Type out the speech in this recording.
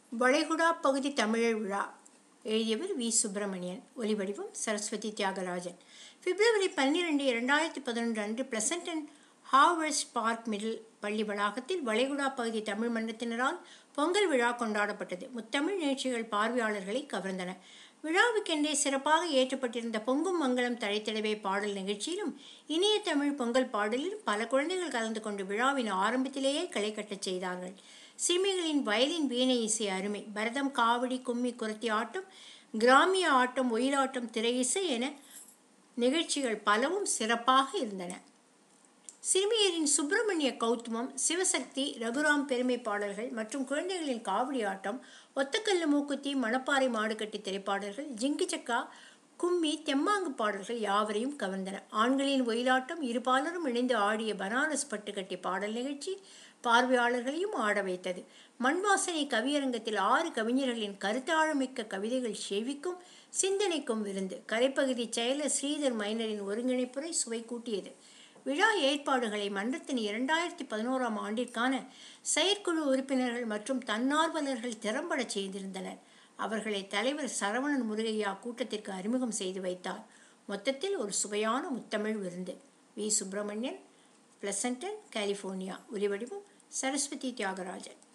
வளைகுடா பகுதி தமிழர் விழா. எழுதியவர் வி. சுப்பிரமணியன். ஒலிவடிவம் சரஸ்வதி தியாகராஜன். பிப்ரவரி 12, 2011 அன்று பிளசன்டன் ஹார்வர்ட் பார்க் மிடில் பள்ளி வளாகத்தில் வளைகுடா பகுதி தமிழ் மன்றத்தினரால் பொங்கல் விழா கொண்டாடப்பட்டது. முத்தமிழ் நிகழ்ச்சிகள் பார்வையாளர்களை கவர்ந்தன. விழாவுக்கென்றே சிறப்பாக ஏற்றப்பட்டிருந்த பொங்கும் மங்களம் தழைத்திடவே பாடல் நிகழ்ச்சியிலும் இனிய தமிழ் பொங்கல் பாடலிலும் பல குழந்தைகள் கலந்து கொண்டு விழாவின் ஆரம்பத்திலேயே களை கட்டச் செய்தார்கள். சிறுமிகளின் வயலின் வீணை இசை அருமை. பரதம், காவடி, கும்மி, குரத்தி ஆட்டம், கிராமிய ஆட்டம், ஒயிலாட்டம், திரை இசை என நிகழ்ச்சிகள் பலவும் சிறப்பாக இருந்தன. சிறுமியரின் சுப்பிரமணிய கௌதமம், சிவசக்தி, ரகுராம் பெருமை பாடல்கள் மற்றும் குழந்தைகளின் காவடி ஆட்டம், ஒத்தக்கல்லு மூக்குத்தி, மணப்பாறை மாடுகட்டி திரைப்பாடல்கள், ஜிங்கு சக்கா, கும்மி, தெம்மாங்கு பாடல்கள் யாவரையும் கவர்ந்தன. ஆண்களின் ஒயிலாட்டம், இருபாலரும் இணைந்து ஆடிய பனாரஸ் பட்டு கட்டி பாடல் நிகழ்ச்சி பார்வையாளர்களையும் ஆட வைத்தது. மண்வாசனை கவியரங்கத்தில் 6 கவிஞர்களின் கருத்தாழமிக்க கவிதைகள் செவிக்கும் சிந்தனைக்கும் விருந்து. கரைப்பகுதி செயலர் ஸ்ரீதர் மைனரின் ஒருங்கிணைப்புரை சுவை கூட்டியது. விழா ஏற்பாடுகளை மன்றத்தின் 2011ஆம் ஆண்டிற்கான செயற்குழு உறுப்பினர்கள் மற்றும் தன்னார்வலர்கள் திறம்பட செய்திருந்தனர். அவர்களை தலைவர் சரவணன் முருகையா கூட்டத்திற்கு அறிமுகம் செய்து வைத்தார். மொத்தத்தில் ஒரு சுவையான முத்தமிழ் விருந்து. வி. Subramanian, Pleasanton, California. ஒலிவடிவம் சரஸ்வதி தியாகராஜன்.